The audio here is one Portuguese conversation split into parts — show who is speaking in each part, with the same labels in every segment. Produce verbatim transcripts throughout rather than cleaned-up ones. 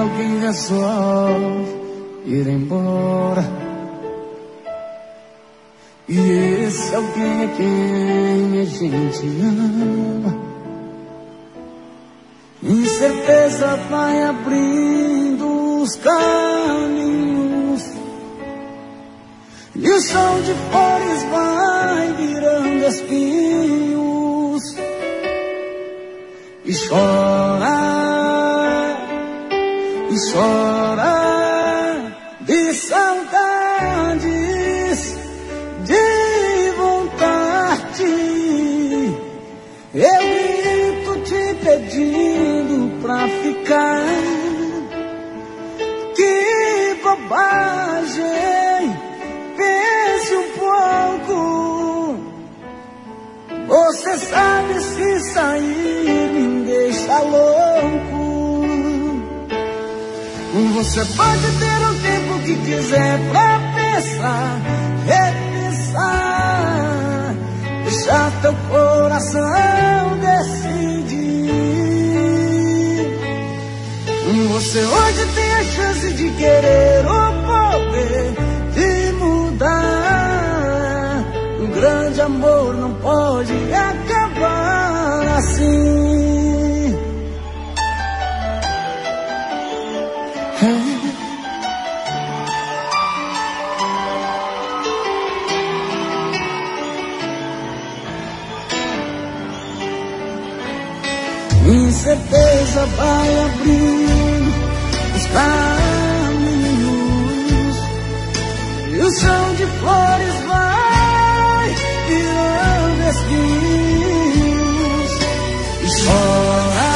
Speaker 1: alguém resolve ir embora, e esse alguém é quem a gente ama. Incerteza vai abrindo os caminhos, e o som de flores vai virando espinhos. E chora, e chora de saudades, de vontade. Eu grito te pedindo pra ficar. Que bobagem, pense um pouco. Você sabe, se sair me deixa louco. Você pode ter o tempo que quiser pra pensar, repensar, deixar teu coração decidir. Você hoje tem a chance de querer o poder de mudar. Um grande amor não pode acabar assim. É. Incerteza vai abrindo os caminhos, e o som de flores vai virando espinhos. E chora,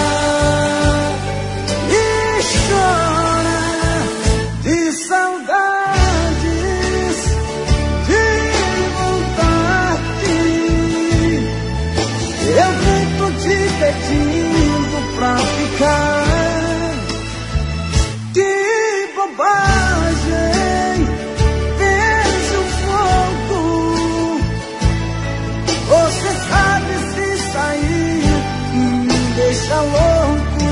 Speaker 1: e chora de saudades, de vontade. Eu grito te pedindo pra ficar. Que bobagem, pense um pouco. Você sabe, se sair me deixa louco.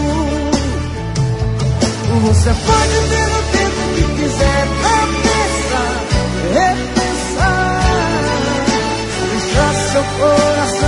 Speaker 1: Você pode ter o tempo que quiser pra pensar, repensar, deixar seu coração